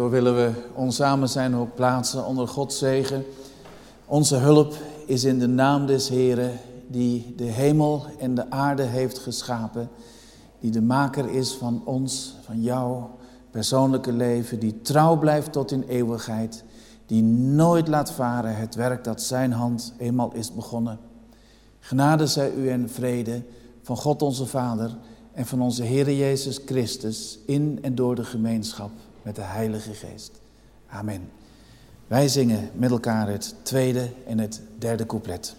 Zo willen we ons samen zijn ook plaatsen onder Gods zegen. Onze hulp is in de naam des Heren, die de hemel en de aarde heeft geschapen. Die de maker is van ons, van jouw persoonlijke leven. Die trouw blijft tot in eeuwigheid. Die nooit laat varen het werk dat zijn hand eenmaal is begonnen. Genade zij u en vrede van God onze Vader en van onze Heere Jezus Christus in en door de gemeenschap met de Heilige Geest. Amen. Wij zingen met elkaar het tweede en het derde couplet.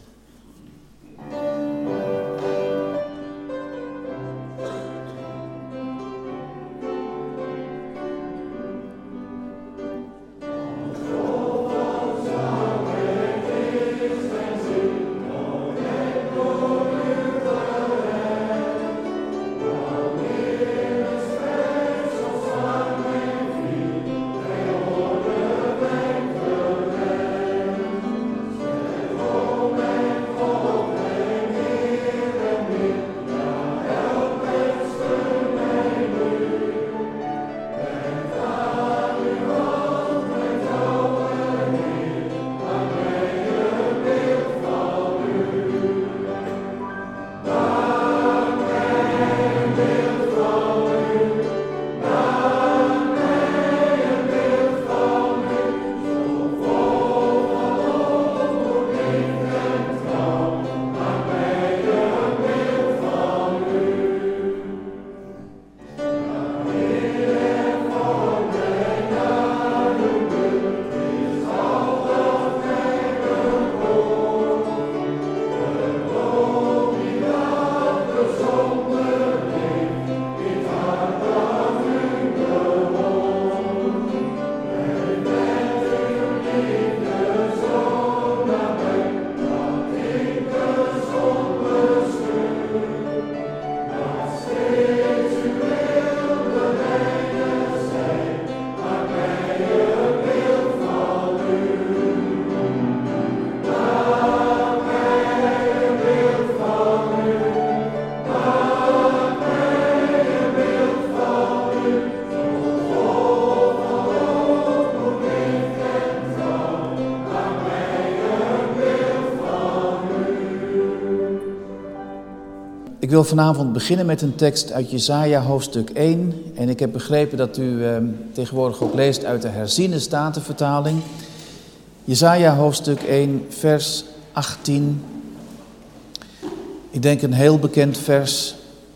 Ik wil vanavond beginnen met een tekst uit Jesaja hoofdstuk 1. En ik heb begrepen dat u tegenwoordig ook leest uit de herziene statenvertaling. Jesaja hoofdstuk 1 vers 18. Ik denk een heel bekend vers.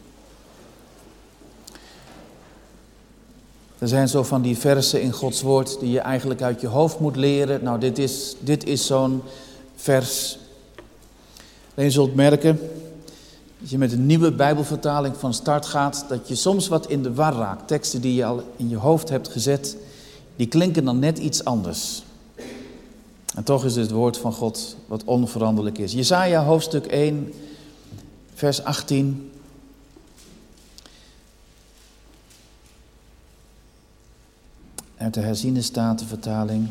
Er zijn zo van die versen in Gods woord die je eigenlijk uit je hoofd moet leren. Nou, dit is zo'n vers. En je zult merken, als je met een nieuwe Bijbelvertaling van start gaat, dat je soms wat in de war raakt. Teksten die je al in je hoofd hebt gezet, die klinken dan net iets anders. En toch is het woord van God wat onveranderlijk is. Jesaja hoofdstuk 1, vers 18. Uit de herziene statenvertaling.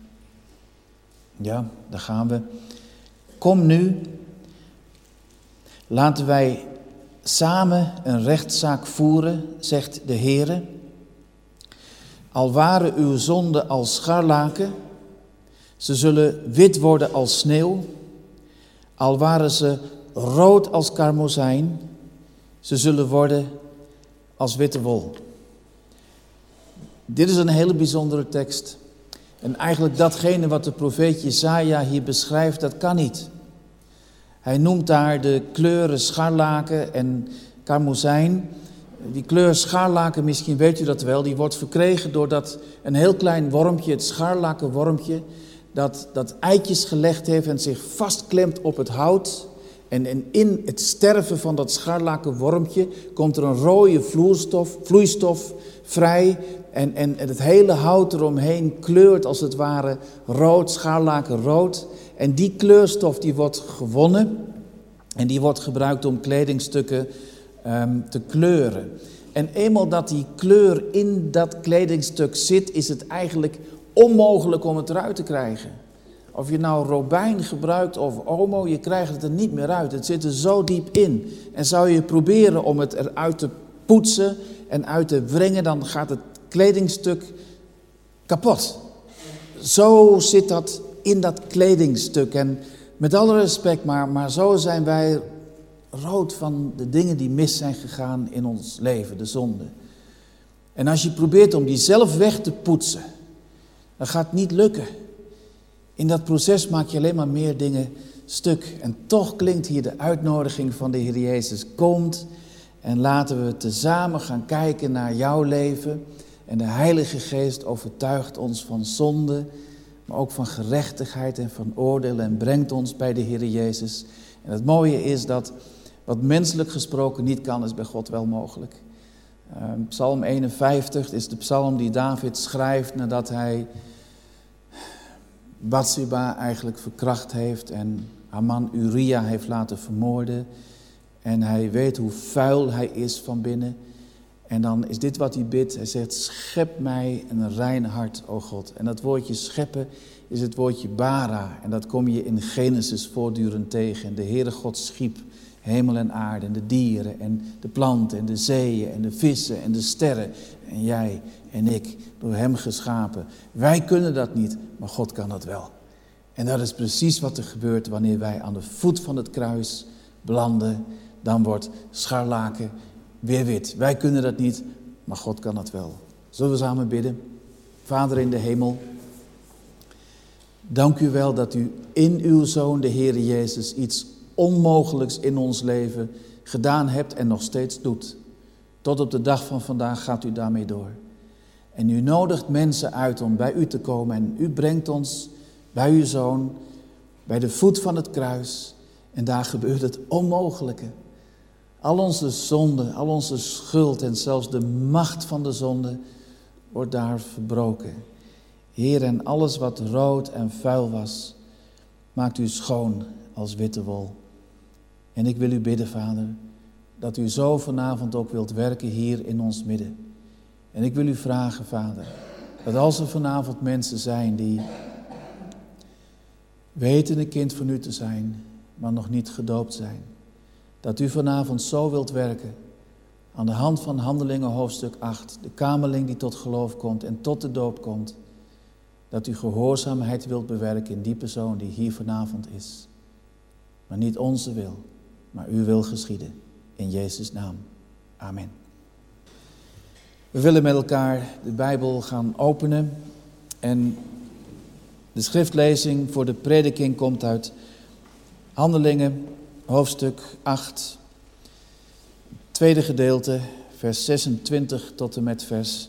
Ja, daar gaan we. Kom nu, laten wij samen een rechtszaak voeren, zegt de Heere. Al waren uw zonden als scharlaken, ze zullen wit worden als sneeuw. Al waren ze rood als karmozijn, ze zullen worden als witte wol. Dit is een hele bijzondere tekst. En eigenlijk datgene wat de profeet Jesaja hier beschrijft, dat kan niet. Hij noemt daar de kleuren scharlaken en karmozijn. Die kleur scharlaken, misschien weet u dat wel, die wordt verkregen doordat een heel klein wormpje, het scharlakenwormpje, dat eitjes gelegd heeft en zich vastklemt op het hout. En in het sterven van dat scharlakenwormpje komt er een rode vloeistof vrij. En het hele hout eromheen kleurt als het ware rood, scharlakenrood. En die kleurstof die wordt gewonnen en die wordt gebruikt om kledingstukken te kleuren. En eenmaal dat die kleur in dat kledingstuk zit, is het eigenlijk onmogelijk om het eruit te krijgen. Of je nou robijn gebruikt of omo, je krijgt het er niet meer uit. Het zit er zo diep in. En zou je proberen om het eruit te poetsen en uit te wringen, dan gaat het kledingstuk kapot. Zo zit dat in dat kledingstuk. En met alle respect, maar zo zijn wij rood van de dingen die mis zijn gegaan in ons leven, de zonde. En als je probeert om die zelf weg te poetsen, dan gaat het niet lukken. In dat proces maak je alleen maar meer dingen stuk. En toch klinkt hier de uitnodiging van de Heer Jezus. Komt en laten we tezamen gaan kijken naar jouw leven. En de Heilige Geest overtuigt ons van zonde, maar ook van gerechtigheid en van oordeel en brengt ons bij de Heer Jezus. En het mooie is dat wat menselijk gesproken niet kan, is bij God wel mogelijk. Psalm 51 is de psalm die David schrijft nadat hij Batsheba eigenlijk verkracht heeft en haar man Uria heeft laten vermoorden. En hij weet hoe vuil hij is van binnen. En dan is dit wat hij bidt. Hij zegt, schep mij een rein hart, o God. En dat woordje scheppen is het woordje bara. En dat kom je in Genesis voortdurend tegen. En de Heere God schiep hemel en aarde en de dieren en de planten en de zeeën en de vissen en de sterren. En jij en ik, door hem geschapen. Wij kunnen dat niet, maar God kan dat wel. En dat is precies wat er gebeurt wanneer wij aan de voet van het kruis belanden. Dan wordt scharlaken weer wit. Wij kunnen dat niet, maar God kan dat wel. Zullen we samen bidden? Vader in de hemel, dank u wel dat u in uw Zoon, de Heere Jezus, iets onmogelijks in ons leven gedaan hebt en nog steeds doet. Tot op de dag van vandaag gaat u daarmee door. En u nodigt mensen uit om bij u te komen en u brengt ons bij uw Zoon, bij de voet van het kruis. En daar gebeurt het onmogelijke. Al onze zonde, al onze schuld en zelfs de macht van de zonde wordt daar verbroken. Heer, en alles wat rood en vuil was, maakt u schoon als witte wol. En ik wil u bidden, Vader, dat u zo vanavond ook wilt werken hier in ons midden. En ik wil u vragen, Vader, dat als er vanavond mensen zijn die weten een kind van u te zijn, maar nog niet gedoopt zijn, dat u vanavond zo wilt werken, aan de hand van Handelingen hoofdstuk 8, de kamerling die tot geloof komt en tot de doop komt, dat u gehoorzaamheid wilt bewerken in die persoon die hier vanavond is. Maar niet onze wil, maar uw wil geschieden. In Jezus' naam. Amen. We willen met elkaar de Bijbel gaan openen. En de schriftlezing voor de prediking komt uit Handelingen, hoofdstuk 8. Tweede gedeelte, vers 26 tot en met vers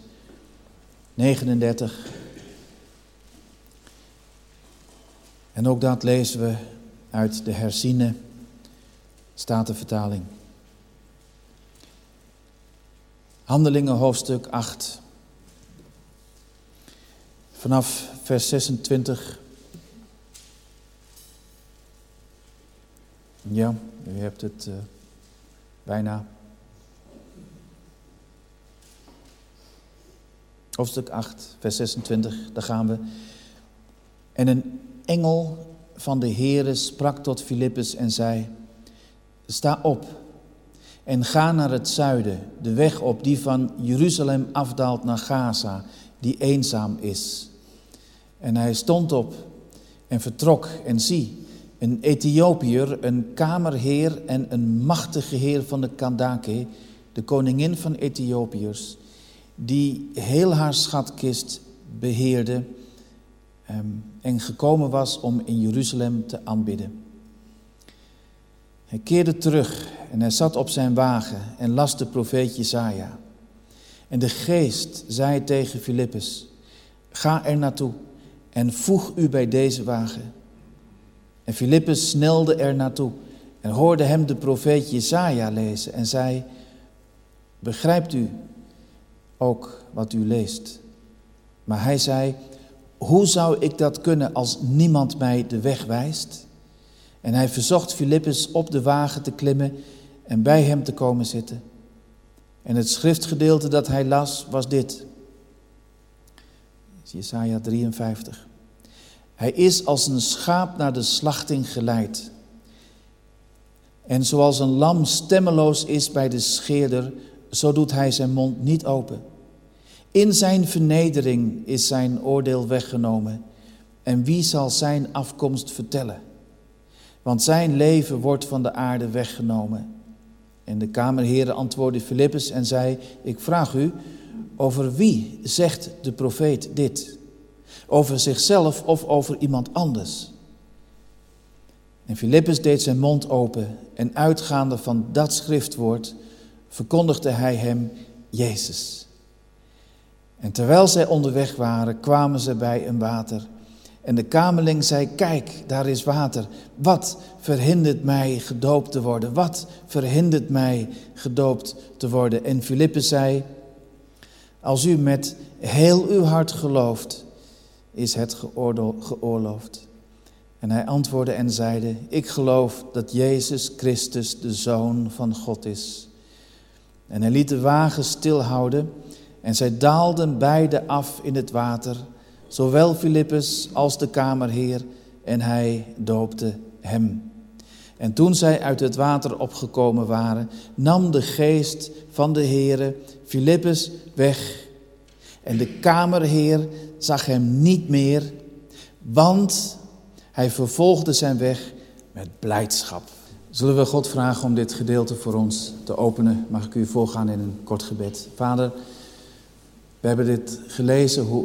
39. En ook dat lezen we uit de herziene Statenvertaling. Handelingen hoofdstuk 8. Vanaf vers 26. Ja, u hebt het bijna. Hoofdstuk 8, vers 26, daar gaan we. En een engel van de Heere sprak tot Filippus en zei: sta op en ga naar het zuiden, de weg op die van Jeruzalem afdaalt naar Gaza, die eenzaam is. En hij stond op en vertrok en zie, een Ethiopiër, een kamerheer en een machtige heer van de Kandake, de koningin van Ethiopiërs, die heel haar schatkist beheerde en gekomen was om in Jeruzalem te aanbidden. Hij keerde terug en hij zat op zijn wagen en las de profeet Jesaja. En de geest zei tegen Filippus: ga er naartoe en voeg u bij deze wagen. En Filippus snelde er naartoe en hoorde hem de profeet Jesaja lezen en zei: begrijpt u ook wat u leest? Maar hij zei: hoe zou ik dat kunnen als niemand mij de weg wijst? En hij verzocht Filippus op de wagen te klimmen en bij hem te komen zitten. En het schriftgedeelte dat hij las was dit. Jesaja 53. Hij is als een schaap naar de slachting geleid. En zoals een lam stemmeloos is bij de scheerder, zo doet hij zijn mond niet open. In zijn vernedering is zijn oordeel weggenomen. En wie zal zijn afkomst vertellen? Want zijn leven wordt van de aarde weggenomen. En de kamerheren antwoordde Filippus en zei: ik vraag u, over wie zegt de profeet dit? Over zichzelf of over iemand anders? En Filippus deed zijn mond open en uitgaande van dat schriftwoord verkondigde hij hem Jezus. En terwijl zij onderweg waren, kwamen ze bij een water. En de kamerling zei: kijk, daar is water. Wat verhindert mij gedoopt te worden? Wat verhindert mij gedoopt te worden? En Filippus zei: als u met heel uw hart gelooft, is het geoorloofd. En hij antwoordde en zeide: ik geloof dat Jezus Christus de Zoon van God is. En hij liet de wagen stilhouden en zij daalden beide af in het water, zowel Filippus als de kamerheer, en hij doopte hem. En toen zij uit het water opgekomen waren, nam de geest van de Heere Filippus weg. En de kamerheer zag hem niet meer, want hij vervolgde zijn weg met blijdschap. Zullen we God vragen om dit gedeelte voor ons te openen? Mag ik u voorgaan in een kort gebed? Vader, we hebben dit gelezen hoe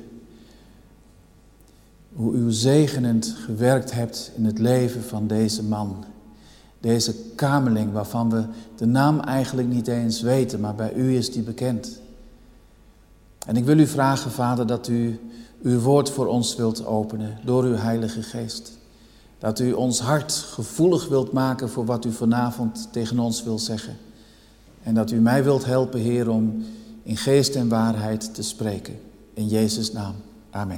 u zegenend gewerkt hebt in het leven van deze man. Deze kamerling waarvan we de naam eigenlijk niet eens weten, maar bij u is die bekend. En ik wil u vragen, Vader, dat u uw woord voor ons wilt openen door uw Heilige Geest. Dat u ons hart gevoelig wilt maken voor wat u vanavond tegen ons wilt zeggen. En dat u mij wilt helpen, Heer, om in geest en waarheid te spreken. In Jezus' naam. Amen.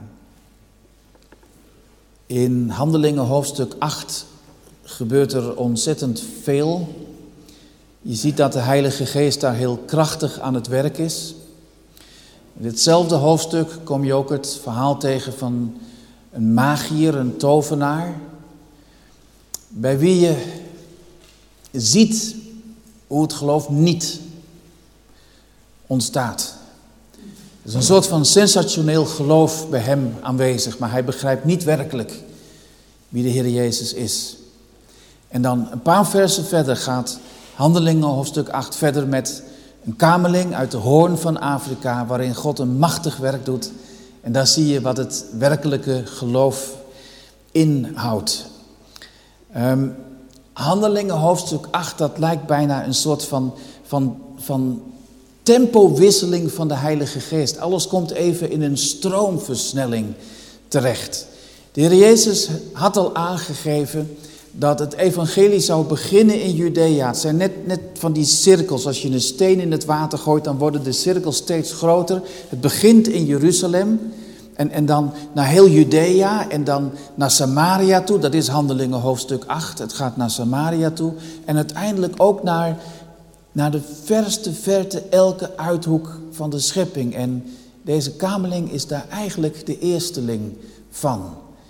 In Handelingen hoofdstuk 8 gebeurt er ontzettend veel. Je ziet dat de Heilige Geest daar heel krachtig aan het werk is. In ditzelfde hoofdstuk kom je ook het verhaal tegen van een magier, een tovenaar, bij wie je ziet hoe het geloof niet ontstaat. Er is een soort van sensationeel geloof bij hem aanwezig, maar hij begrijpt niet werkelijk wie de Heer Jezus is. En dan een paar versen verder gaat Handelingen hoofdstuk 8 verder met een kamerling uit de Hoorn van Afrika, waarin God een machtig werk doet. En daar zie je wat het werkelijke geloof inhoudt. Handelingen hoofdstuk 8, dat lijkt bijna een soort van tempowisseling van de Heilige Geest. Alles komt even in een stroomversnelling terecht. De Heer Jezus had al aangegeven dat het evangelie zou beginnen in Judea. Het zijn net van die cirkels. Als je een steen in het water gooit, dan worden de cirkels steeds groter. Het begint in Jeruzalem en dan naar heel Judea en dan naar Samaria toe. Dat is Handelingen hoofdstuk 8. Het gaat naar Samaria toe. En uiteindelijk ook naar de verste verte, elke uithoek van de schepping. En deze kamerling is daar eigenlijk de eersteling van.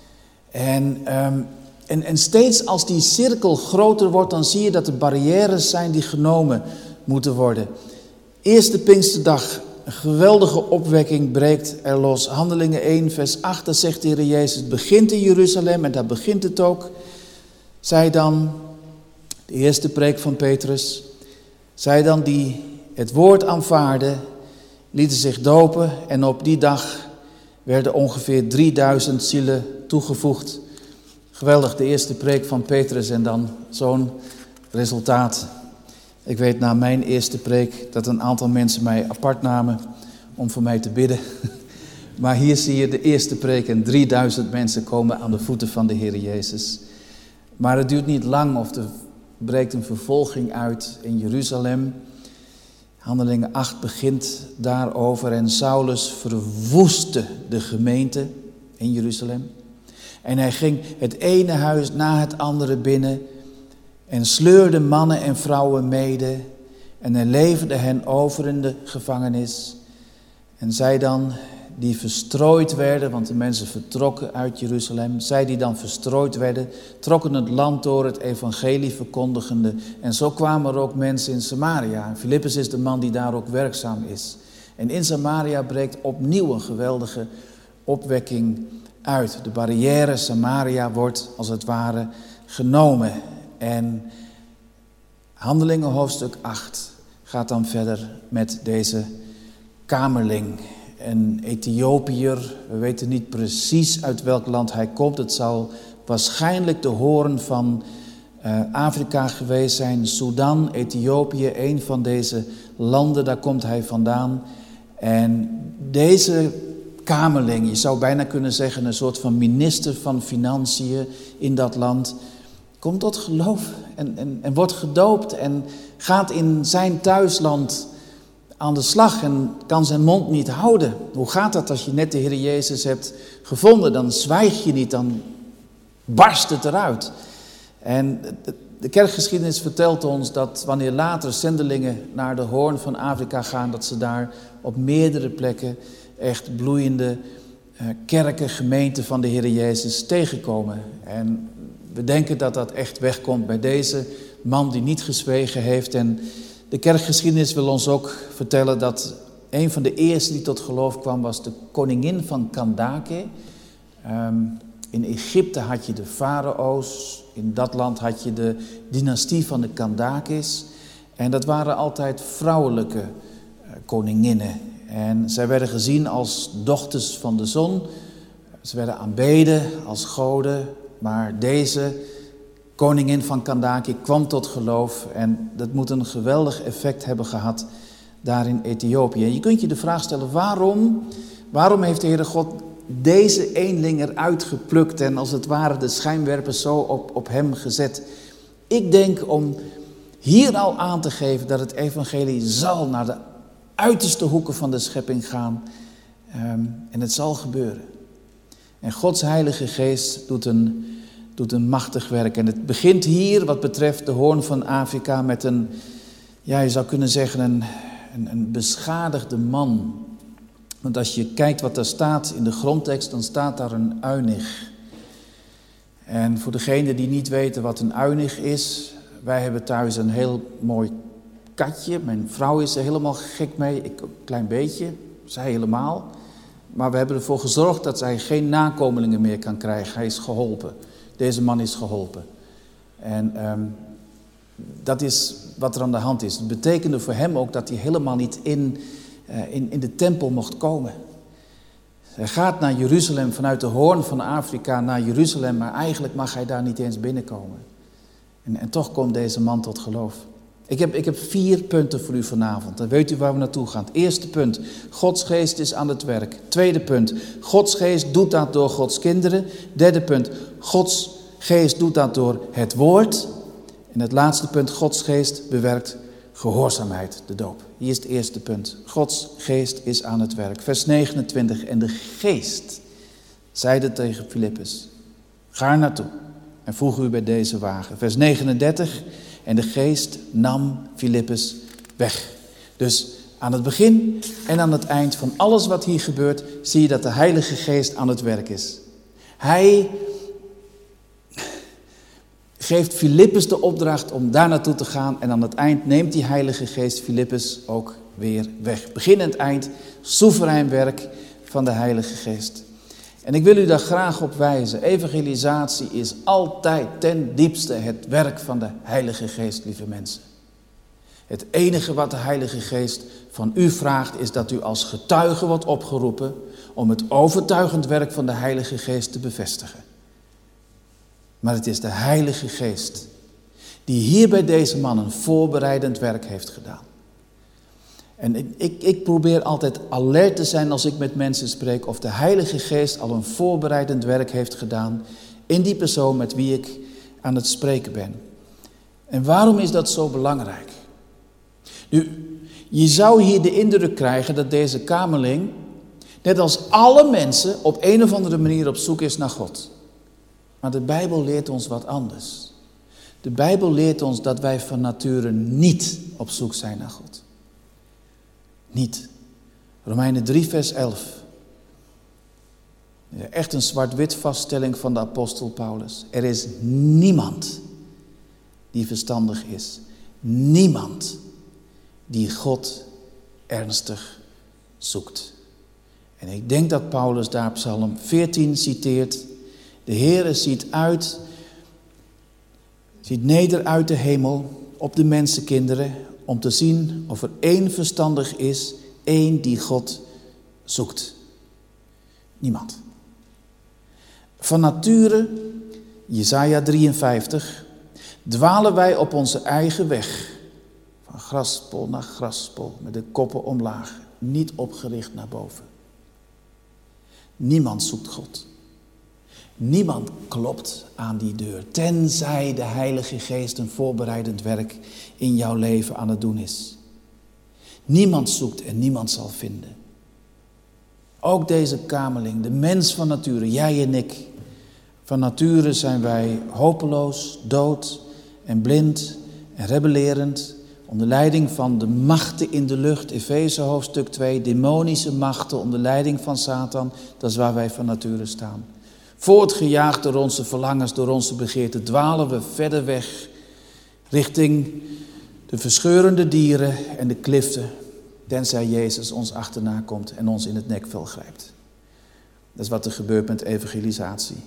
En steeds als die cirkel groter wordt, dan zie je dat er barrières zijn die genomen moeten worden. Eerste Pinksterdag, een geweldige opwekking breekt er los. Handelingen 1 vers 8, daar zegt de Heer Jezus: het begint in Jeruzalem en daar begint het ook. Zij dan, de eerste preek van Petrus, zij dan die het woord aanvaarden, lieten zich dopen en op die dag werden ongeveer 3000 zielen toegevoegd. Geweldig, de eerste preek van Petrus en dan zo'n resultaat. Ik weet na mijn eerste preek dat een aantal mensen mij apart namen om voor mij te bidden. Maar hier zie je de eerste preek en 3000 mensen komen aan de voeten van de Heer Jezus. Maar het duurt niet lang of er breekt een vervolging uit in Jeruzalem. Handelingen 8 begint daarover en Saulus verwoestte de gemeente in Jeruzalem. En hij ging het ene huis na het andere binnen en sleurde mannen en vrouwen mede. En hij leverde hen over in de gevangenis. En zij dan die verstrooid werden, want de mensen vertrokken uit Jeruzalem. Zij die dan verstrooid werden, trokken het land door, het evangelie verkondigende. En zo kwamen er ook mensen in Samaria. Filippus is de man die daar ook werkzaam is. En in Samaria breekt opnieuw een geweldige opwekking uit. De barrière Samaria wordt als het ware genomen. En Handelingen hoofdstuk 8 gaat dan verder met deze kamerling. Een Ethiopiër, we weten niet precies uit welk land hij komt. Het zal waarschijnlijk de hoorn van Afrika geweest zijn. Sudan, Ethiopië, een van deze landen, daar komt hij vandaan. En deze kamerling, je zou bijna kunnen zeggen een soort van minister van Financiën in dat land, komt tot geloof en wordt gedoopt en gaat in zijn thuisland aan de slag en kan zijn mond niet houden. Hoe gaat dat als je net de Heer Jezus hebt gevonden? Dan zwijg je niet, dan barst het eruit. En de kerkgeschiedenis vertelt ons dat wanneer later zendelingen naar de hoorn van Afrika gaan, dat ze daar op meerdere plekken echt bloeiende kerken, gemeenten van de Heer Jezus tegenkomen. En we denken dat dat echt wegkomt bij deze man die niet gezwegen heeft. En de kerkgeschiedenis wil ons ook vertellen dat een van de eerste die tot geloof kwam was de koningin van Kandake. In Egypte had je de farao's, in dat land had je de dynastie van de Kandakes. En dat waren altijd vrouwelijke koninginnen. En zij werden gezien als dochters van de zon. Ze werden aanbeden als goden. Maar deze koningin van Kandake kwam tot geloof. En dat moet een geweldig effect hebben gehad daar in Ethiopië. En je kunt je de vraag stellen, waarom heeft de Heere God deze eenling eruit geplukt en als het ware de schijnwerpers zo op hem gezet? Ik denk om hier al aan te geven dat het evangelie zal naar de uiterste hoeken van de schepping gaan. En het zal gebeuren. En Gods Heilige Geest doet een machtig werk. En het begint hier wat betreft de hoorn van Afrika met een, ja, je zou kunnen zeggen een beschadigde man. Want als je kijkt wat daar staat in de grondtekst, dan staat daar een uinig. En voor degenen die niet weten wat een uinig is, wij hebben thuis een heel mooi katje. Mijn vrouw is er helemaal gek mee, ik een klein beetje, zij helemaal. Maar we hebben ervoor gezorgd dat zij geen nakomelingen meer kan krijgen. Hij is geholpen. Deze man is geholpen. En dat is wat er aan de hand is. Het betekende voor hem ook dat hij helemaal niet in de tempel mocht komen. Hij gaat naar Jeruzalem, vanuit de hoorn van Afrika naar Jeruzalem, maar eigenlijk mag hij daar niet eens binnenkomen. En toch komt deze man tot geloof. Ik heb 4 punten voor u vanavond. Dan weet u waar we naartoe gaan. Het eerste punt, Gods geest is aan het werk. Tweede punt, Gods geest doet dat door Gods kinderen. Derde punt, Gods geest doet dat door het woord. En het laatste punt, Gods geest bewerkt gehoorzaamheid, de doop. Hier is het eerste punt. Gods geest is aan het werk. Vers 29. En de geest zeide tegen Filippus, ga er naartoe en voeg u bij deze wagen. Vers 39. En de geest nam Filippus weg. Dus aan het begin en aan het eind van alles wat hier gebeurt, zie je dat de Heilige Geest aan het werk is. Hij geeft Filippus de opdracht om daar naartoe te gaan. En aan het eind neemt die Heilige Geest Filippus ook weer weg. Begin en eind, soeverein werk van de Heilige Geest. En ik wil u daar graag op wijzen. Evangelisatie is altijd ten diepste het werk van de Heilige Geest, lieve mensen. Het enige wat de Heilige Geest van u vraagt is dat u als getuige wordt opgeroepen om het overtuigend werk van de Heilige Geest te bevestigen. Maar het is de Heilige Geest die hier bij deze man een voorbereidend werk heeft gedaan. En ik probeer altijd alert te zijn als ik met mensen spreek of de Heilige Geest al een voorbereidend werk heeft gedaan in die persoon met wie ik aan het spreken ben. En waarom is dat zo belangrijk? Nu, je zou hier de indruk krijgen dat deze kamerling, net als alle mensen, op een of andere manier op zoek is naar God. Maar de Bijbel leert ons wat anders. De Bijbel leert ons dat wij van nature niet op zoek zijn naar God. Niet. Romeinen 3 vers 11. Echt een zwart-wit vaststelling van de apostel Paulus. Er is niemand die verstandig is. Niemand die God ernstig zoekt. En ik denk dat Paulus daar Psalm 14 citeert. De Heere ziet neder uit de hemel op de mensenkinderen om te zien of er één verstandig is, één die God zoekt. Niemand. Van nature, Jesaja 53, dwalen wij op onze eigen weg. Van graspol naar graspol, met de koppen omlaag, niet opgericht naar boven. Niemand zoekt God. Niemand klopt aan die deur, tenzij de Heilige Geest een voorbereidend werk in jouw leven aan het doen is. Niemand zoekt en niemand zal vinden. Ook deze kamerling, de mens van nature, jij en ik. Van nature zijn wij hopeloos, dood en blind en rebellerend. Onder leiding van de machten in de lucht, Efeze hoofdstuk 2, demonische machten onder leiding van Satan. Dat is waar wij van nature staan. Voortgejaagd door onze verlangens, door onze begeerten, dwalen we verder weg richting de verscheurende dieren en de kliften, tenzij Jezus ons achterna komt en ons in het nekvel grijpt. Dat is wat er gebeurt met evangelisatie.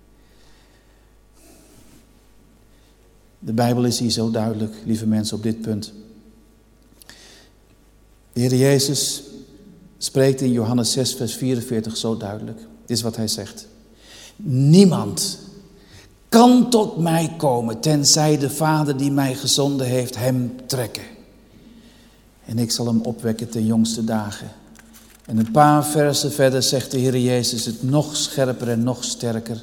De Bijbel is hier zo duidelijk, lieve mensen, op dit punt. De Heer Jezus spreekt in Johannes 6, vers 44 zo duidelijk. Dit is wat hij zegt. Niemand kan tot mij komen, tenzij de Vader die mij gezonden heeft hem trekken. En ik zal hem opwekken ten jongste dagen. En een paar versen verder zegt de Heer Jezus het nog scherper en nog sterker.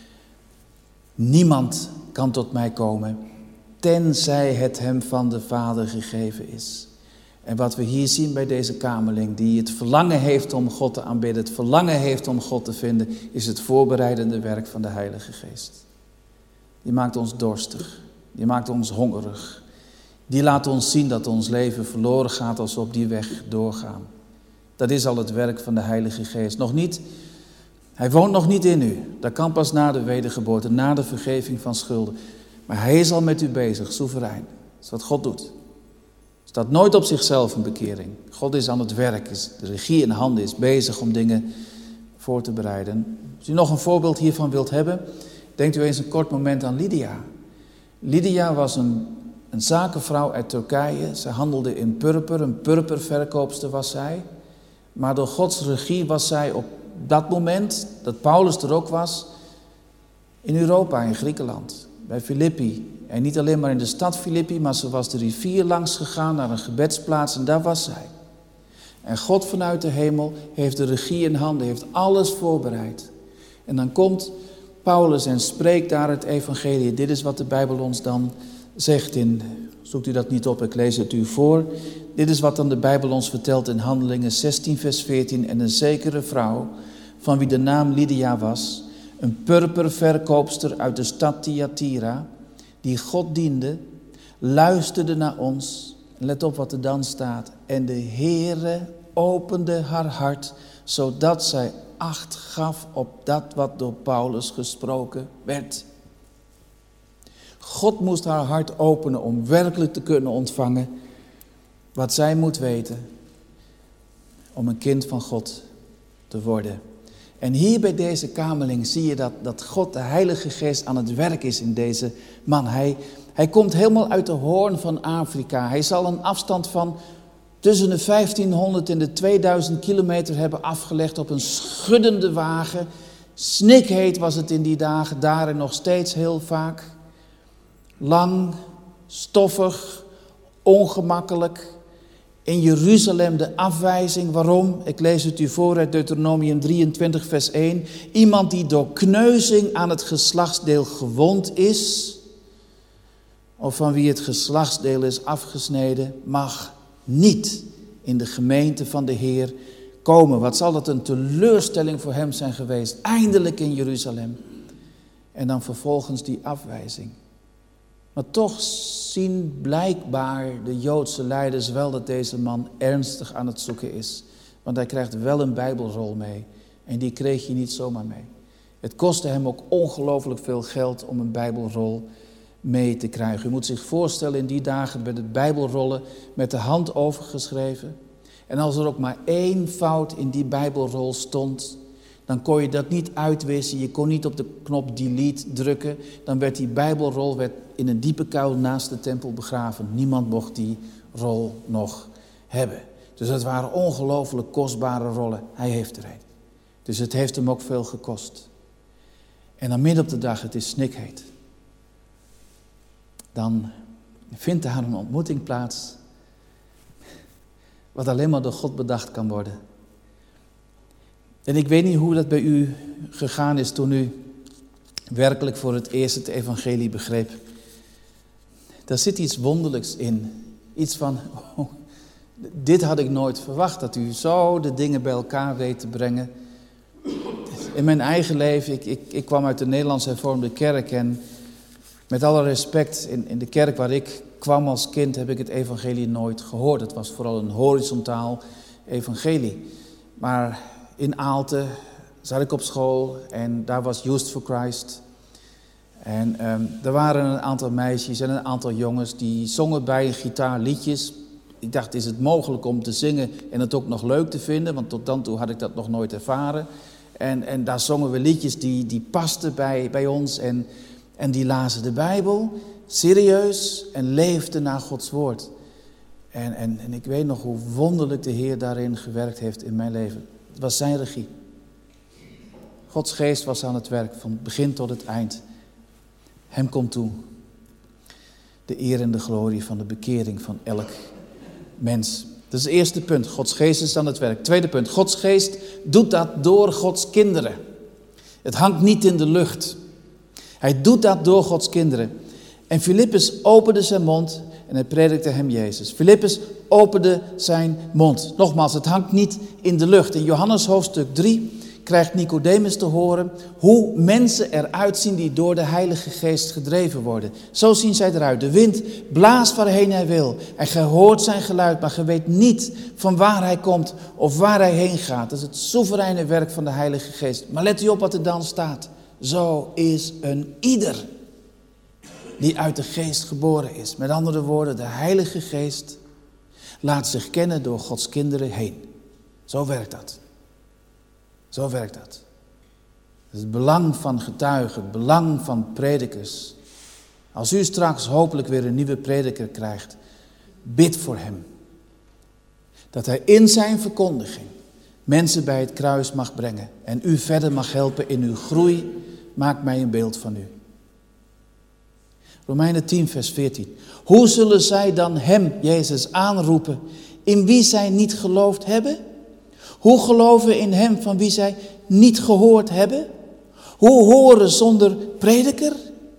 Niemand kan tot mij komen, tenzij het hem van de Vader gegeven is. En wat we hier zien bij deze kamerling, die het verlangen heeft om God te aanbidden, het verlangen heeft om God te vinden, is het voorbereidende werk van de Heilige Geest. Die maakt ons dorstig, die maakt ons hongerig. Die laat ons zien dat ons leven verloren gaat als we op die weg doorgaan. Dat is al het werk van de Heilige Geest. Nog niet, hij woont nog niet in u. Dat kan pas na de wedergeboorte, na de vergeving van schulden. Maar hij is al met u bezig, soeverein. Dat is wat God doet. Staat nooit op zichzelf een bekering. God is aan het werk, is de regie in handen, is bezig om dingen voor te bereiden. Als u nog een voorbeeld hiervan wilt hebben, denkt u eens een kort moment aan Lydia. Lydia was een zakenvrouw uit Turkije. Zij handelde in purper, een purperverkoopster was zij. Maar door Gods regie was zij op dat moment, dat Paulus er ook was, in Europa, in Griekenland, bij Filippi. En niet alleen maar in de stad Filippi, maar ze was de rivier langs gegaan naar een gebedsplaats en daar was zij. En God vanuit de hemel heeft de regie in handen, heeft alles voorbereid. En dan komt Paulus en spreekt daar het evangelie. Dit is wat de Bijbel ons dan zegt in, zoekt u dat niet op, ik lees het u voor. Dit is wat dan de Bijbel ons vertelt in Handelingen 16 vers 14. En een zekere vrouw, van wie de naam Lydia was, een purperverkoopster uit de stad Thyatira, die God diende, luisterde naar ons. Let op wat er dan staat. En de Heere opende haar hart, zodat zij acht gaf op dat wat door Paulus gesproken werd. God moest haar hart openen om werkelijk te kunnen ontvangen wat zij moet weten om een kind van God te worden. En hier bij deze kamerling zie je dat God, de Heilige Geest, aan het werk is in deze man. Hij komt helemaal uit de hoorn van Afrika. Hij zal een afstand van tussen de 1500 en de 2000 kilometer hebben afgelegd op een schuddende wagen. Snikheet was het in die dagen, daar en nog steeds heel vaak. Lang, stoffig, ongemakkelijk. In Jeruzalem de afwijzing. Waarom? Ik lees het u voor uit Deuteronomium 23 vers 1. Iemand die door kneuzing aan het geslachtsdeel gewond is, of van wie het geslachtsdeel is afgesneden, mag niet in de gemeente van de Heer komen. Wat zal dat een teleurstelling voor hem zijn geweest. Eindelijk in Jeruzalem. En dan vervolgens die afwijzing. Maar toch zien blijkbaar de Joodse leiders wel dat deze man ernstig aan het zoeken is. Want hij krijgt wel een Bijbelrol mee. En die kreeg je niet zomaar mee. Het kostte hem ook ongelooflijk veel geld om een Bijbelrol mee te krijgen. U moet zich voorstellen, in die dagen werden Bijbelrollen met de hand overgeschreven. En als er ook maar 1 fout in die Bijbelrol stond, dan kon je dat niet uitwissen. Je kon niet op de knop delete drukken. Dan werd die Bijbelrol in een diepe kuil naast de tempel begraven. Niemand mocht die rol nog hebben. Dus dat waren ongelooflijk kostbare rollen. Hij heeft er een. Dus het heeft hem ook veel gekost. En dan midden op de dag, het is snikheet. Dan vindt daar een ontmoeting plaats, wat alleen maar door God bedacht kan worden. En ik weet niet hoe dat bij u gegaan is toen u werkelijk voor het eerst het evangelie begreep. Daar zit iets wonderlijks in. Iets van, dit had ik nooit verwacht, dat u zo de dingen bij elkaar weet te brengen. In mijn eigen leven, ik kwam uit de Nederlands Hervormde Kerk en met alle respect, in de kerk waar ik kwam als kind heb ik het evangelie nooit gehoord. Het was vooral een horizontaal evangelie. Maar in Aalten zat ik op school en daar was Youth for Christ. En er waren een aantal meisjes en een aantal jongens die zongen bij een gitaar liedjes. Ik dacht, is het mogelijk om te zingen en het ook nog leuk te vinden? Want tot dan toe had ik dat nog nooit ervaren. En daar zongen we liedjes die pasten bij ons en die lazen de Bijbel serieus en leefden naar Gods woord. En ik weet nog hoe wonderlijk de Heer daarin gewerkt heeft in mijn leven. Het was zijn regie. Gods geest was aan het werk van het begin tot het eind. Hem komt toe de eer en de glorie van de bekering van elk mens. Dat is het eerste punt. Gods geest is aan het werk. Tweede punt. Gods geest doet dat door Gods kinderen. Het hangt niet in de lucht. Hij doet dat door Gods kinderen. En Filippus opende zijn mond en hij predikte hem Jezus. Filippus opende zijn mond. Nogmaals, het hangt niet in de lucht. In Johannes hoofdstuk 3 krijgt Nicodemus te horen hoe mensen eruit zien die door de Heilige Geest gedreven worden. Zo zien zij eruit. De wind blaast waarheen hij wil. En gij hoort zijn geluid, maar gij weet niet van waar hij komt of waar hij heen gaat. Dat is het soevereine werk van de Heilige Geest. Maar let u op wat er dan staat. Zo is een ieder die uit de Geest geboren is. Met andere woorden, de Heilige Geest laat zich kennen door Gods kinderen heen. Zo werkt dat. Zo werkt dat. Dat is het belang van getuigen, het belang van predikers. Als u straks hopelijk weer een nieuwe prediker krijgt, bid voor hem. Dat hij in zijn verkondiging mensen bij het kruis mag brengen en u verder mag helpen in uw groei. Maak mij een beeld van u. Romeinen 10 vers 14. Hoe zullen zij dan hem, Jezus, aanroepen in wie zij niet geloofd hebben? Hoe geloven in hem van wie zij niet gehoord hebben? Hoe horen zonder prediker?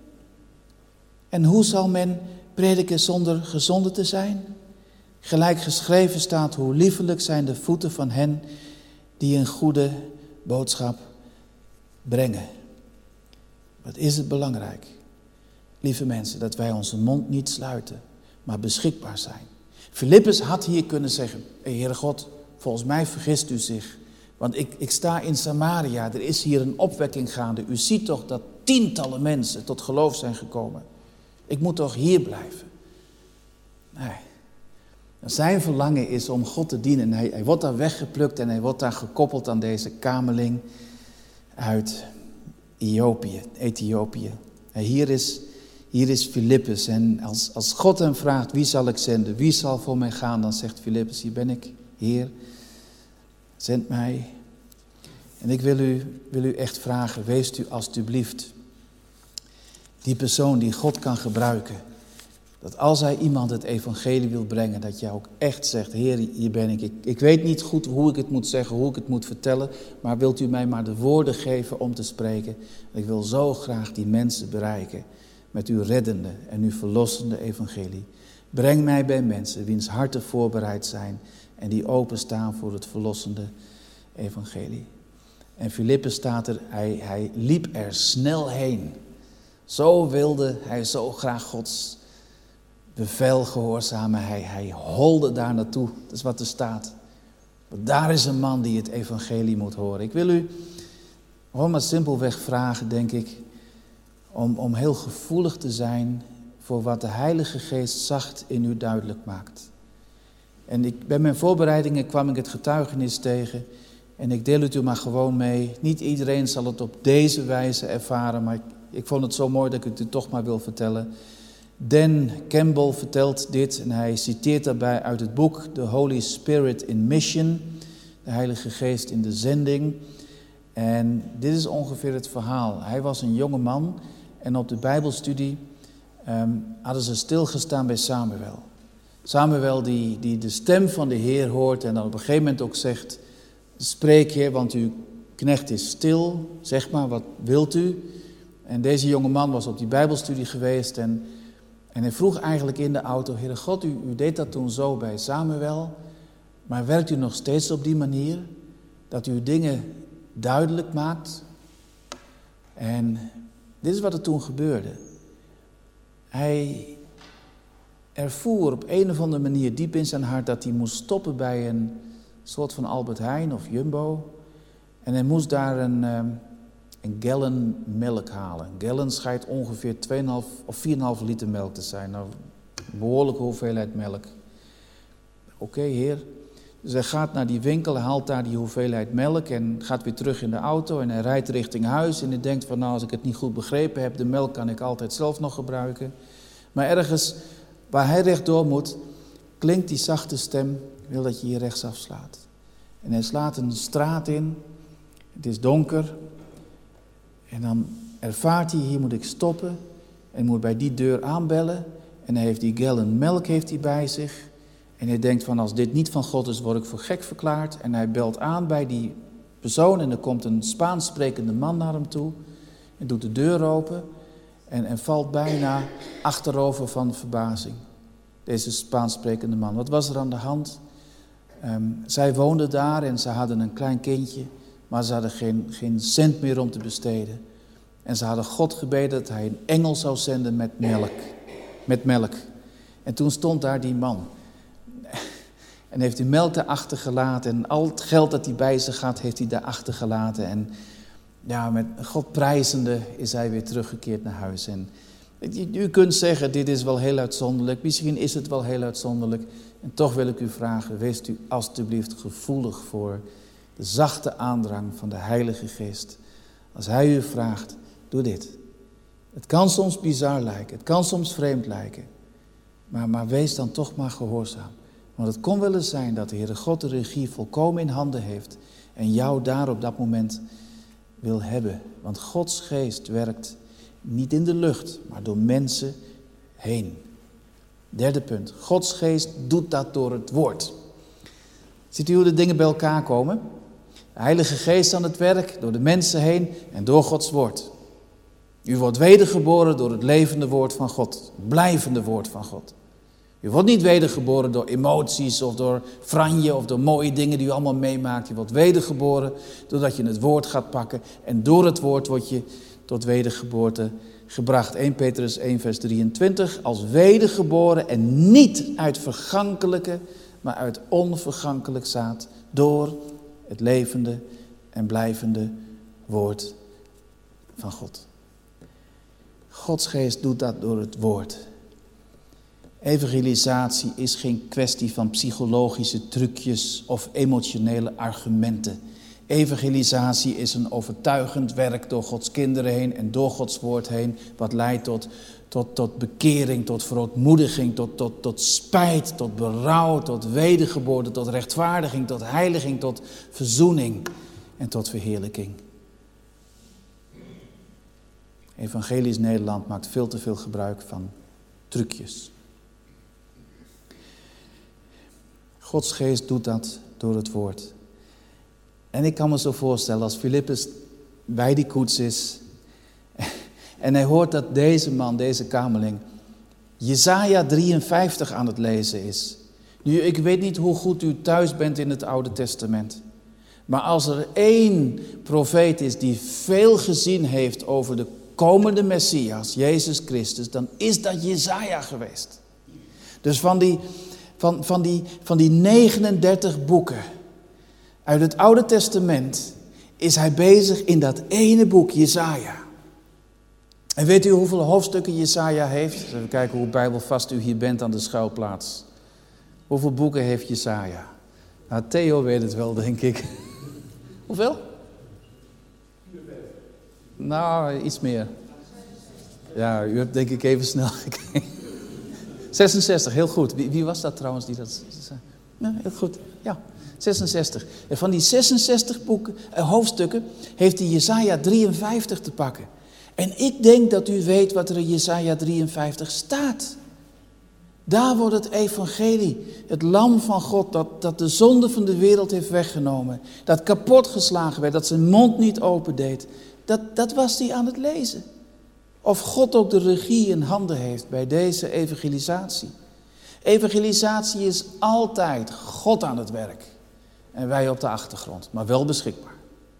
En hoe zal men prediken zonder gezonden te zijn? Gelijk geschreven staat, hoe liefelijk zijn de voeten van hen die een goede boodschap brengen. Wat is het belangrijk, lieve mensen, dat wij onze mond niet sluiten, maar beschikbaar zijn. Filippus had hier kunnen zeggen, Heere God, volgens mij vergist u zich. Want ik sta in Samaria, er is hier een opwekking gaande. U ziet toch dat tientallen mensen tot geloof zijn gekomen. Ik moet toch hier blijven? Nee. Zijn verlangen is om God te dienen. Hij wordt daar weggeplukt en hij wordt daar gekoppeld aan deze kameling uit Ethiopië. Hier is Filippus en als God hem vraagt, wie zal ik zenden? Wie zal voor mij gaan? Dan zegt Filippus, hier ben ik, Heer, zend mij. En ik wil u echt vragen, wees u alstublieft die persoon die God kan gebruiken. Dat als hij iemand het evangelie wil brengen, dat jij ook echt zegt, Heer, hier ben ik. Ik weet niet goed hoe ik het moet zeggen, hoe ik het moet vertellen, maar wilt u mij maar de woorden geven om te spreken? Ik wil zo graag die mensen bereiken met uw reddende en uw verlossende evangelie. Breng mij bij mensen wiens harten voorbereid zijn en die openstaan voor het verlossende evangelie. En Filippus staat er, hij liep er snel heen. Zo wilde hij zo graag Gods bevel gehoorzamen. Hij holde daar naartoe. Dat is wat er staat. Want daar is een man die het evangelie moet horen. Ik wil u gewoon maar simpelweg vragen, denk ik, om heel gevoelig te zijn voor wat de Heilige Geest zacht in u duidelijk maakt. En bij mijn voorbereidingen kwam ik het getuigenis tegen. En ik deel het u maar gewoon mee. Niet iedereen zal het op deze wijze ervaren, maar ik vond het zo mooi dat ik het u toch maar wil vertellen. Dan Campbell vertelt dit en hij citeert daarbij uit het boek The Holy Spirit in Mission, de Heilige Geest in de zending. En dit is ongeveer het verhaal. Hij was een jonge man en op de Bijbelstudie hadden ze stilgestaan bij Samuel. Samuel die de stem van de Heer hoort en dan op een gegeven moment ook zegt: spreek Heer, want uw knecht is stil, zeg maar, wat wilt u? En deze jonge man was op die Bijbelstudie geweest en hij vroeg eigenlijk in de auto: Heere God, u deed dat toen zo bij Samuel, maar werkt u nog steeds op die manier, dat u dingen duidelijk maakt? En dit is wat er toen gebeurde. Hij ervoer op een of andere manier diep in zijn hart dat hij moest stoppen bij een soort van Albert Heijn of Jumbo. En hij moest daar een gallon melk halen. Een gallon schijnt ongeveer 2,5 of 4,5 liter melk te zijn. Nou, een behoorlijke hoeveelheid melk. Oké, Heer. Dus hij gaat naar die winkel, hij haalt daar die hoeveelheid melk en gaat weer terug in de auto en hij rijdt richting huis. En hij denkt van, nou, als ik het niet goed begrepen heb, de melk kan ik altijd zelf nog gebruiken. Maar ergens waar hij rechtdoor moet, klinkt die zachte stem: ik wil dat je hier rechtsaf slaat. En hij slaat een straat in, het is donker. En dan ervaart hij, hier moet ik stoppen en moet bij die deur aanbellen. En hij heeft die gallon melk bij zich. En hij denkt van, als dit niet van God is, word ik voor gek verklaard. En hij belt aan bij die persoon en er komt een Spaans sprekende man naar hem toe. En doet de deur open en valt bijna achterover van verbazing. Deze Spaans sprekende man. Wat was er aan de hand? Zij woonden daar en ze hadden een klein kindje, maar ze hadden geen cent meer om te besteden. En ze hadden God gebeden dat hij een engel zou zenden met melk. En toen stond daar die man. En heeft die melk daar achtergelaten en al het geld dat hij bij zich had, heeft hij daar achtergelaten. En ja, met God prijzende is hij weer teruggekeerd naar huis. En u kunt zeggen, dit is wel heel uitzonderlijk. Misschien is het wel heel uitzonderlijk. En toch wil ik u vragen, wees u alstublieft gevoelig voor de zachte aandrang van de Heilige Geest. Als hij u vraagt, doe dit. Het kan soms bizar lijken, het kan soms vreemd lijken. Maar wees dan toch maar gehoorzaam. Want het kon wel eens zijn dat de Heere God de regie volkomen in handen heeft en jou daar op dat moment wil hebben. Want Gods Geest werkt niet in de lucht, maar door mensen heen. Derde punt. Gods Geest doet dat door het woord. Ziet u hoe de dingen bij elkaar komen? De Heilige Geest aan het werk, door de mensen heen en door Gods woord. U wordt wedergeboren door het levende woord van God. Het blijvende woord van God. U wordt niet wedergeboren door emoties of door franje of door mooie dingen die u allemaal meemaakt. U wordt wedergeboren doordat je het woord gaat pakken. En door het woord word je tot wedergeboorte gebracht. 1 Petrus 1 vers 23. Als wedergeboren en niet uit vergankelijke, maar uit onvergankelijk zaad. Door het levende en blijvende woord van God. Gods Geest doet dat door het woord. Evangelisatie is geen kwestie van psychologische trucjes of emotionele argumenten. Evangelisatie is een overtuigend werk door Gods kinderen heen en door Gods woord heen, wat leidt tot bekering, tot verootmoediging, tot spijt, tot berouw, tot wedergeboorte, tot rechtvaardiging, tot heiliging, tot verzoening en tot verheerlijking. Evangelisch Nederland maakt veel te veel gebruik van trucjes. Gods Geest doet dat door het woord. En ik kan me zo voorstellen als Filippus bij die koets is en hij hoort dat deze man, deze kamerling, Jesaja 53 aan het lezen is. Nu, ik weet niet hoe goed u thuis bent in het Oude Testament. Maar als er één profeet is die veel gezien heeft over de komende Messias, Jezus Christus, dan is dat Jesaja geweest. Dus van die 39 boeken uit het Oude Testament is hij bezig in dat ene boek, Jesaja. En weet u hoeveel hoofdstukken Jesaja heeft? Even kijken hoe bijbelvast u hier bent aan de schuilplaats. Hoeveel boeken heeft Jesaja? Nou, Theo weet het wel, denk ik. Hoeveel? Nou, iets meer. Ja, u hebt denk ik even snel gekeken. 66, heel goed. Wie was dat trouwens die dat zei? Ja, heel goed. Ja, 66. En van die 66 hoofdstukken heeft hij Jesaja 53 te pakken. En ik denk dat u weet wat er in Jesaja 53 staat. Daar wordt het evangelie, het lam van God, dat de zonde van de wereld heeft weggenomen. Dat kapotgeslagen werd, dat zijn mond niet opendeed. Dat was hij aan het lezen. Of God ook de regie in handen heeft bij deze evangelisatie. Evangelisatie is altijd God aan het werk. En wij op de achtergrond, maar wel beschikbaar.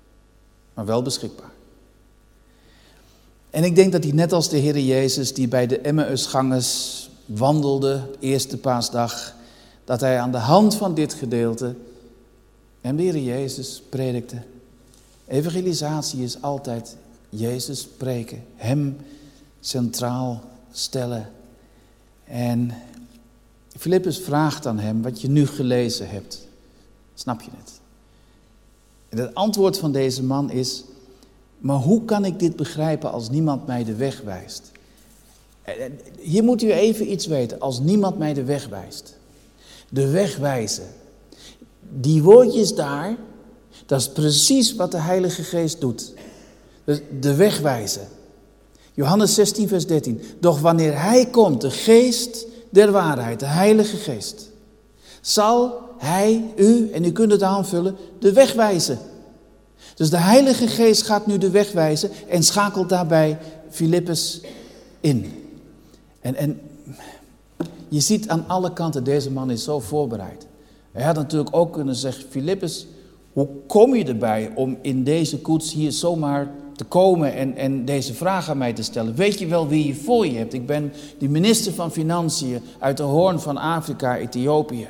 En ik denk dat hij net als de Heer Jezus die bij de Emmausgangers wandelde, eerste paasdag, dat hij aan de hand van dit gedeelte en de Heer Jezus predikte. Evangelisatie is altijd Jezus spreken, hem centraal stellen. En Filippus vraagt aan hem wat je nu gelezen hebt. Snap je het? En het antwoord van deze man is, maar hoe kan ik dit begrijpen als niemand mij de weg wijst? Hier moet u even iets weten, als niemand mij de weg wijst. De weg wijzen. Die woordjes daar, dat is precies wat de Heilige Geest doet. Dus de weg wijzen. Johannes 16 vers 13. Doch wanneer hij komt, de geest der waarheid, de Heilige Geest, zal hij u, en u kunt het aanvullen, de weg wijzen. Dus de Heilige Geest gaat nu de weg wijzen en schakelt daarbij Filippus in. En je ziet aan alle kanten, deze man is zo voorbereid. Hij had natuurlijk ook kunnen zeggen, Filippus, hoe kom je erbij om in deze koets hier zomaar te komen en deze vraag aan mij te stellen? Weet je wel wie je voor je hebt? Ik ben die minister van Financiën uit de Hoorn van Afrika, Ethiopië.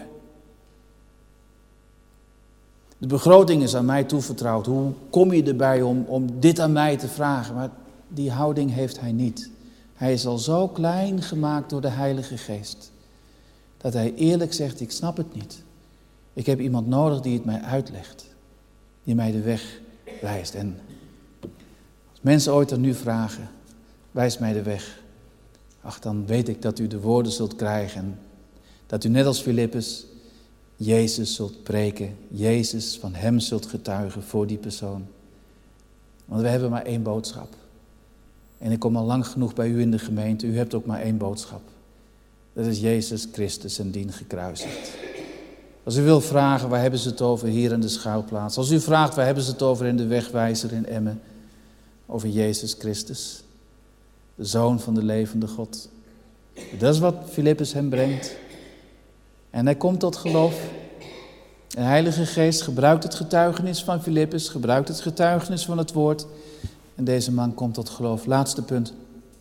De begroting is aan mij toevertrouwd. Hoe kom je erbij om dit aan mij te vragen? Maar die houding heeft hij niet. Hij is al zo klein gemaakt door de Heilige Geest, dat hij eerlijk zegt, ik snap het niet. Ik heb iemand nodig die het mij uitlegt, die mij de weg wijst. En als mensen ooit aan u vragen, wijs mij de weg. Ach, dan weet ik dat u de woorden zult krijgen. En dat u net als Filippus Jezus zult preken. Jezus van hem zult getuigen voor die persoon. Want we hebben maar één boodschap. En ik kom al lang genoeg bij u in de gemeente. U hebt ook maar één boodschap. Dat is Jezus Christus en dien gekruisigd. Als u wil vragen, waar hebben ze het over hier in de schuilplaats? Als u vraagt, waar hebben ze het over in de wegwijzer in Emmen? Over Jezus Christus, de Zoon van de levende God. Dat is wat Filippus hem brengt. En hij komt tot geloof. De Heilige Geest gebruikt het getuigenis van Filippus, gebruikt het getuigenis van het woord. En deze man komt tot geloof. Laatste punt.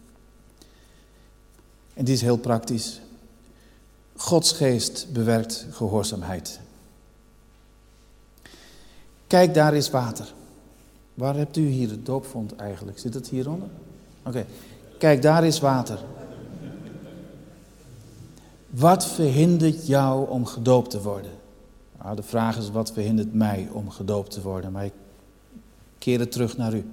En die is heel praktisch. Gods geest bewerkt gehoorzaamheid. Kijk, daar is water. Waar hebt u hier het doopvont eigenlijk? Zit het hieronder? Oké. Kijk, daar is water. Wat verhindert jou om gedoopt te worden? Nou, de vraag is, wat verhindert mij om gedoopt te worden? Maar ik keer het terug naar u.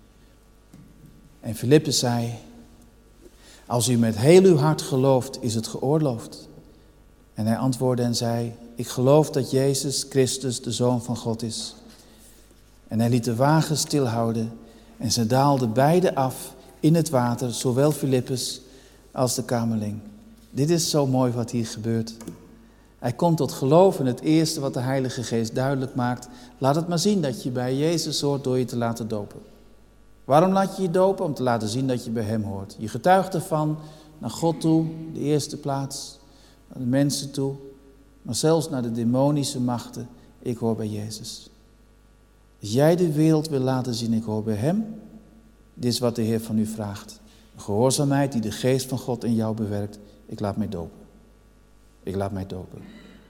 En Filippus zei, als u met heel uw hart gelooft, is het geoorloofd. En hij antwoordde en zei, ik geloof dat Jezus Christus de Zoon van God is. En hij liet de wagen stilhouden en ze daalden beide af in het water, zowel Filippus als de kamerling. Dit is zo mooi wat hier gebeurt. Hij komt tot geloof en het eerste wat de Heilige Geest duidelijk maakt, laat het maar zien dat je bij Jezus hoort door je te laten dopen. Waarom laat je je dopen? Om te laten zien dat je bij hem hoort. Je getuigt ervan naar God toe, de eerste plaats, naar de mensen toe, maar zelfs naar de demonische machten. Ik hoor bij Jezus. Als jij de wereld wil laten zien, ik hoor bij hem, dit is wat de Heer van u vraagt. Een gehoorzaamheid die de geest van God in jou bewerkt. Ik laat mij dopen. Ik laat mij dopen.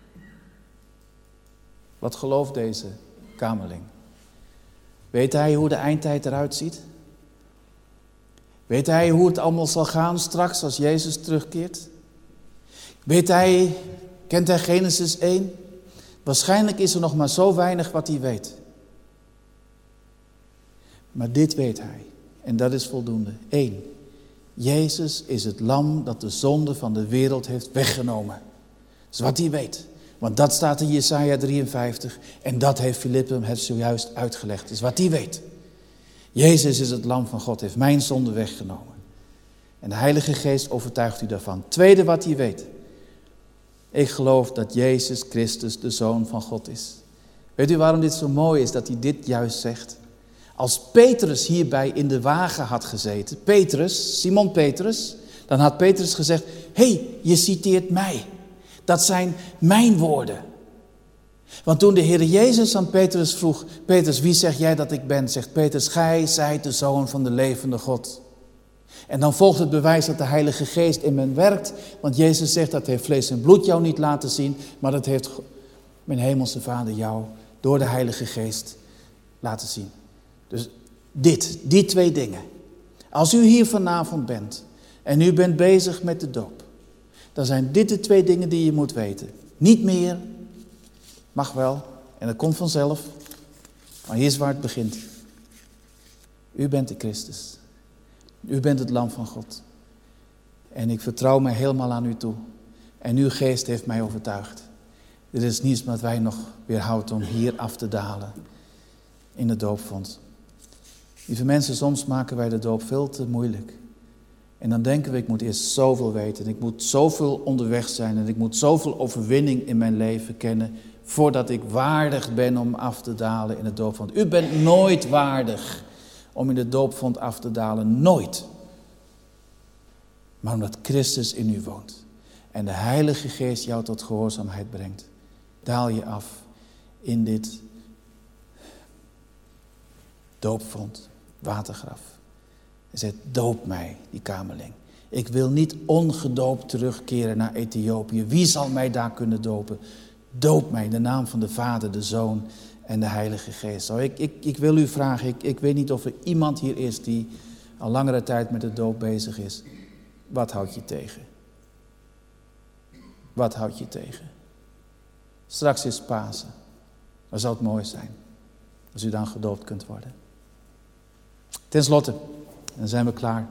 Wat gelooft deze kamerling? Weet hij hoe de eindtijd eruit ziet? Weet hij hoe het allemaal zal gaan straks als Jezus terugkeert? Weet hij Kent hij Genesis 1? Waarschijnlijk is er nog maar zo weinig wat hij weet. Maar dit weet hij. En dat is voldoende. 1. Jezus is het lam dat de zonde van de wereld heeft weggenomen. Dat is wat hij weet. Want dat staat in Jesaja 53. En dat heeft Philippe hem zojuist uitgelegd. Dat is wat hij weet. Jezus is het lam van God, heeft mijn zonde weggenomen. En de Heilige Geest overtuigt u daarvan. Tweede wat hij weet. Ik geloof dat Jezus Christus de Zoon van God is. Weet u waarom dit zo mooi is dat hij dit juist zegt? Als Petrus hierbij in de wagen had gezeten, Simon Petrus, dan had Petrus gezegd, hé, je citeert mij. Dat zijn mijn woorden. Want toen de Heer Jezus aan Petrus vroeg, Petrus, wie zeg jij dat ik ben? Zegt Petrus, gij zijt de Zoon van de levende God. En dan volgt het bewijs dat de Heilige Geest in men werkt. Want Jezus zegt, dat heeft vlees en bloed jou niet laten zien, maar dat heeft mijn hemelse Vader jou door de Heilige Geest laten zien. Dus die 2 dingen. Als u hier vanavond bent en u bent bezig met de doop, dan zijn dit de 2 dingen die je moet weten. Niet meer, mag wel, en dat komt vanzelf, maar hier is waar het begint. U bent de Christus. U bent het lam van God. En ik vertrouw mij helemaal aan u toe. En uw geest heeft mij overtuigd. Er is niets wat wij nog weerhoudt om hier af te dalen in de doopvond. Lieve mensen, soms maken wij de doop veel te moeilijk. En dan denken we, ik moet eerst zoveel weten. Ik moet zoveel onderweg zijn. En ik moet zoveel overwinning in mijn leven kennen, voordat ik waardig ben om af te dalen in de doopvond. U bent nooit waardig om in de doopvond af te dalen. Nooit. Maar omdat Christus in u woont. En de Heilige Geest jou tot gehoorzaamheid brengt. Daal je af in dit doopvond, watergraf. Hij zegt, doop mij, die kamerling. Ik wil niet ongedoopt terugkeren naar Ethiopië. Wie zal mij daar kunnen dopen? Doop mij in de naam van de Vader, de Zoon en de Heilige Geest. Zo, ik wil u vragen, ik weet niet of er iemand hier is die al langere tijd met de doop bezig is. Wat houdt je tegen? Wat houdt je tegen? Straks is Pasen. Dan zou het mooi zijn als u dan gedoopt kunt worden. Ten slotte, dan zijn we klaar.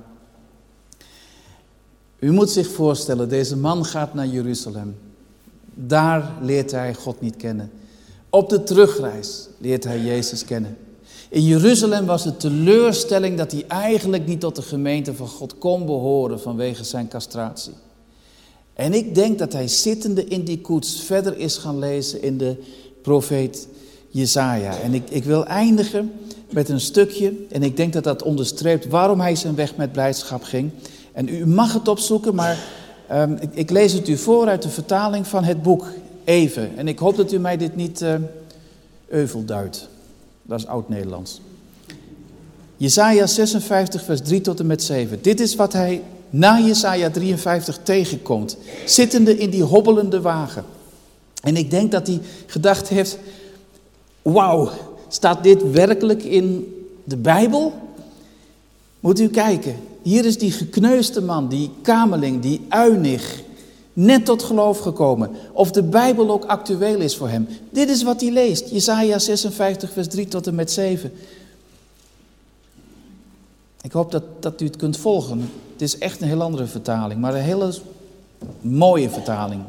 U moet zich voorstellen, deze man gaat naar Jeruzalem. Daar leert hij God niet kennen. Op de terugreis leert hij Jezus kennen. In Jeruzalem was de teleurstelling dat hij eigenlijk niet tot de gemeente van God kon behoren vanwege zijn castratie. En ik denk dat hij zittende in die koets verder is gaan lezen in de profeet Jesaja. En ik wil eindigen met een stukje, en ik denk dat dat onderstreept waarom hij zijn weg met blijdschap ging. En u mag het opzoeken, maar ik lees het u voor uit de vertaling van het boek Even. En ik hoop dat u mij dit niet euvel duidt. Dat is oud-Nederlands. Jesaja 56 vers 3 tot en met 7. Dit is wat hij na Jesaja 53 tegenkomt. Zittende in die hobbelende wagen. En ik denk dat hij gedacht heeft, wauw, staat dit werkelijk in de Bijbel? Moet u kijken, hier is die gekneusde man, die kamerling, die uinig, net tot geloof gekomen. Of de Bijbel ook actueel is voor hem. Dit is wat hij leest, Jesaja 56 vers 3 tot en met 7. Ik hoop dat u het kunt volgen. Het is echt een heel andere vertaling, maar een hele mooie vertaling.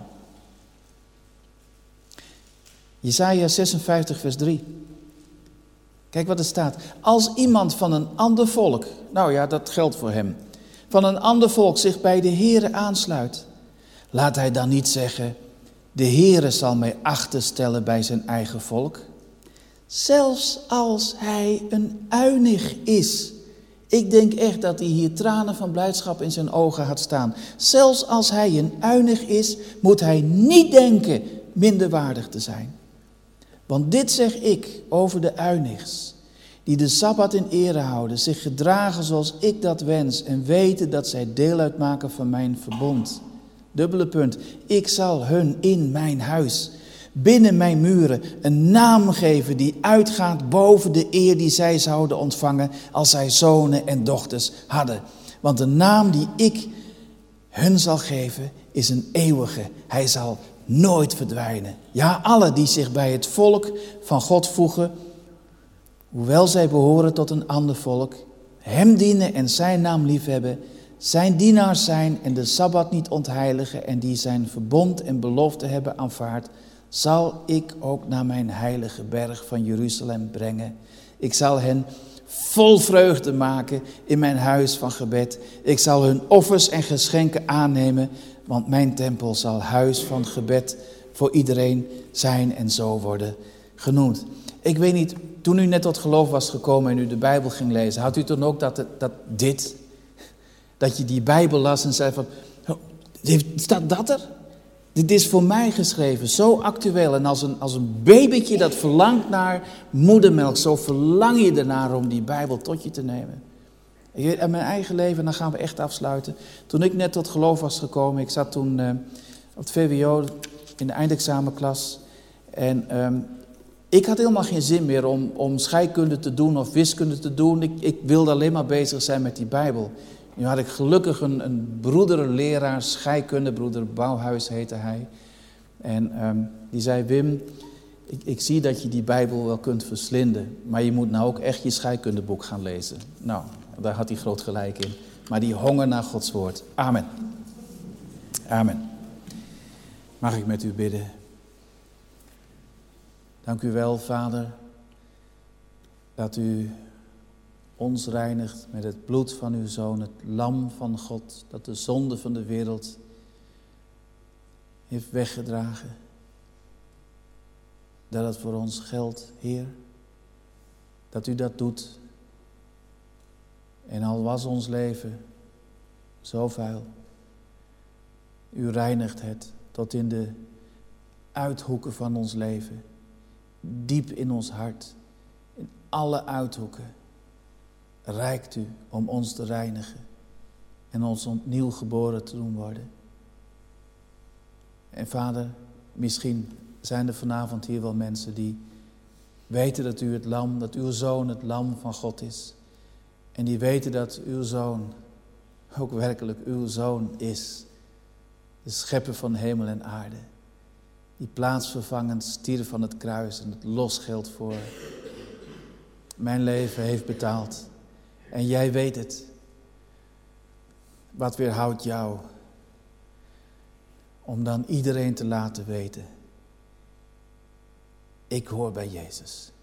Jesaja 56 vers 3. Kijk wat er staat. Als iemand van een ander volk, nou ja, dat geldt voor hem, van een ander volk zich bij de Heere aansluit, laat hij dan niet zeggen, de Heere zal mij achterstellen bij zijn eigen volk. Zelfs als hij een uinig is. Ik denk echt dat hij hier tranen van blijdschap in zijn ogen had staan. Zelfs als hij een uinig is, moet hij niet denken minderwaardig te zijn. Want dit zeg ik over de uinigs, die de Sabbat in ere houden, zich gedragen zoals ik dat wens en weten dat zij deel uitmaken van mijn verbond. Dubbele punt, ik zal hun in mijn huis, binnen mijn muren, een naam geven die uitgaat boven de eer die zij zouden ontvangen als zij zonen en dochters hadden. Want de naam die ik hun zal geven is een eeuwige. Hij zal nooit verdwijnen. Ja, alle die zich bij het volk van God voegen, hoewel zij behoren tot een ander volk, hem dienen en zijn naam liefhebben, zijn dienaars zijn en de Sabbat niet ontheiligen en die zijn verbond en belofte hebben aanvaard, zal ik ook naar mijn heilige berg van Jeruzalem brengen. Ik zal hen vol vreugde maken in mijn huis van gebed. Ik zal hun offers en geschenken aannemen, want mijn tempel zal huis van gebed voor iedereen zijn en zo worden genoemd. Ik weet niet, toen u net tot geloof was gekomen en u de Bijbel ging lezen, had u toen ook dat je die Bijbel las en zei van, staat dat er? Dit is voor mij geschreven, zo actueel. En als een babytje dat verlangt naar moedermelk, zo verlang je ernaar om die Bijbel tot je te nemen. In mijn eigen leven, dan gaan we echt afsluiten. Toen ik net tot geloof was gekomen, ik zat toen op het VWO in de eindexamenklas. En ik had helemaal geen zin meer om scheikunde te doen of wiskunde te doen. Ik wilde alleen maar bezig zijn met die Bijbel. Nu had ik gelukkig een broeder, een leraar, scheikunde, broeder Bouwhuis heette hij. En die zei, Wim, ik zie dat je die Bijbel wel kunt verslinden, maar je moet nou ook echt je scheikundeboek gaan lezen. Nou, daar had hij groot gelijk in. Maar die honger naar Gods woord. Amen. Amen. Mag ik met u bidden? Dank u wel, Vader, dat u ons reinigt met het bloed van uw Zoon, het lam van God, dat de zonde van de wereld heeft weggedragen. Dat het voor ons geldt, Heer, dat u dat doet. En al was ons leven zo vuil, u reinigt het tot in de uithoeken van ons leven, diep in ons hart, in alle uithoeken. Reikt u om ons te reinigen en ons opnieuw geboren te doen worden. En Vader, misschien zijn er vanavond hier wel mensen die weten dat u het lam, dat uw Zoon het lam van God is. En die weten dat uw Zoon ook werkelijk uw Zoon is. De schepper van hemel en aarde. Die plaatsvervangend stierf van het kruis en het losgeld voor mijn leven heeft betaald. En jij weet het. Wat weerhoudt jou om dan iedereen te laten weten, ik hoor bij Jezus.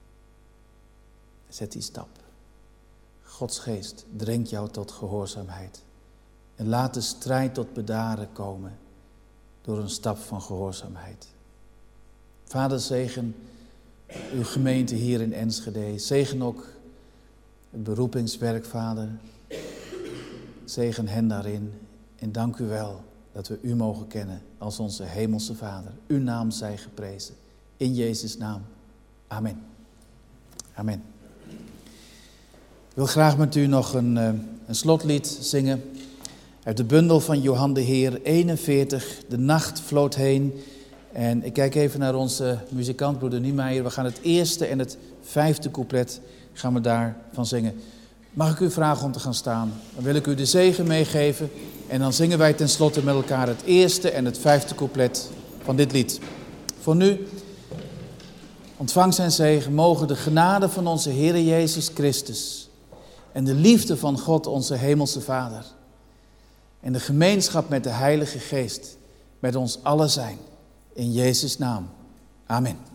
Zet die stap. Gods geest dringt jou tot gehoorzaamheid. En laat de strijd tot bedaren komen door een stap van gehoorzaamheid. Vader, zegen uw gemeente hier in Enschede. Zegen ook het beroepingswerk, Vader. Zegen hen daarin. En dank u wel dat we u mogen kennen als onze hemelse Vader. Uw naam zij geprezen. In Jezus' naam. Amen. Amen. Ik wil graag met u nog een slotlied zingen. Uit de bundel van Johan de Heer 41. De nacht vlood heen. En ik kijk even naar onze muzikant, broeder Niemeyer. We gaan het eerste en het 5e couplet gaan we daarvan zingen. Mag ik u vragen om te gaan staan? Dan wil ik u de zegen meegeven. En dan zingen wij tenslotte met elkaar het eerste en het 5e couplet van dit lied. Voor nu, ontvang zijn zegen. Mogen de genade van onze Heer Jezus Christus en de liefde van God onze hemelse Vader en de gemeenschap met de Heilige Geest met ons allen zijn. In Jezus' naam. Amen.